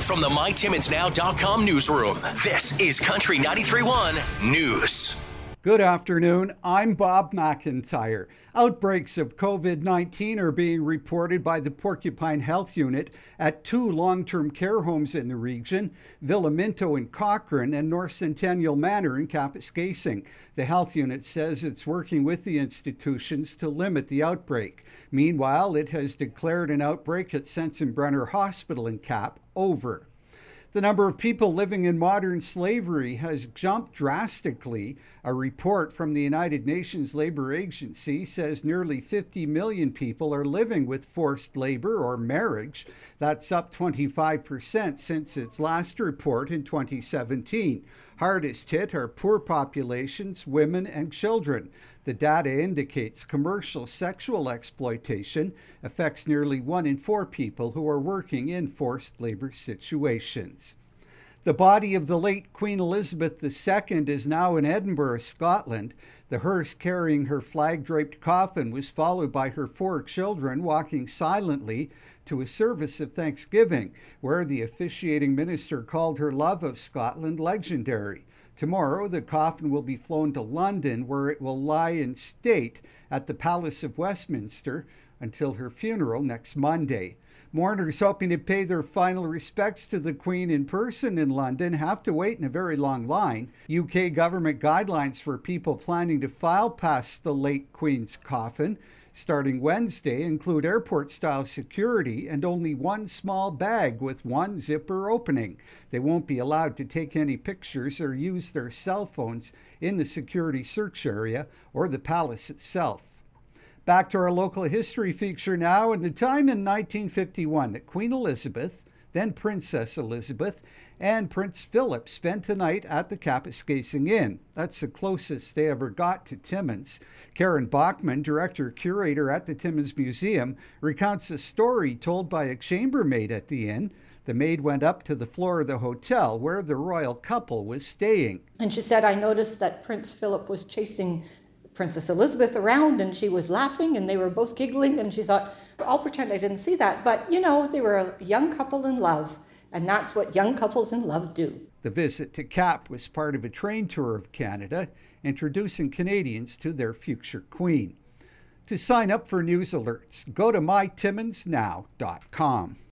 From the MyTimmonsNow.com newsroom, this is Country 93.1 News. Good afternoon. I'm Bob McIntyre. Outbreaks of COVID-19 are being reported by the Porcupine Health Unit at 2 long-term care homes in the region, Villa Minto in Cochrane and North Centennial Manor in Kapuskasing. The health unit says it's working with the institutions to limit the outbreak. Meanwhile, it has declared an outbreak at Sensenbrenner Hospital in Cap over. The number of people living in modern slavery has jumped drastically. A report from the United Nations Labor Agency says nearly 50 million people are living with forced labor or marriage. That's up 25% since its last report in 2017. Hardest hit are poor populations, women, and children. The data indicates commercial sexual exploitation affects nearly 1 in 4 people who are working in forced labor situations. The body of the late Queen Elizabeth II is now in Edinburgh, Scotland. The hearse carrying her flag-draped coffin was followed by her 4 children walking silently to a service of thanksgiving, where the officiating minister called her love of Scotland legendary. Tomorrow, the coffin will be flown to London, where it will lie in state at the Palace of Westminster until her funeral next Monday. Mourners hoping to pay their final respects to the Queen in person in London have to wait in a very long line. UK government guidelines for people planning to file past the late Queen's coffin starting Wednesday include airport-style security and only 1 small bag with 1 zipper opening. They won't be allowed to take any pictures or use their cell phones in the security search area or the palace itself. Back to our local history feature now, and the time in 1951 that Queen Elizabeth, then Princess Elizabeth, and Prince Philip spent the night at the Kapuskasing Inn. That's the closest they ever got to Timmins. Karen Bachman, director-curator at the Timmins Museum, recounts a story told by a chambermaid at the inn. The maid went up to the floor of the hotel where the royal couple was staying. And she said, I noticed that Prince Philip was chasing Princess Elizabeth around, and she was laughing and they were both giggling, and she thought, I'll pretend I didn't see that. But, they were a young couple in love, and that's what young couples in love do. The visit to Cap was part of a train tour of Canada, introducing Canadians to their future queen. To sign up for news alerts, go to mytimmonsnow.com.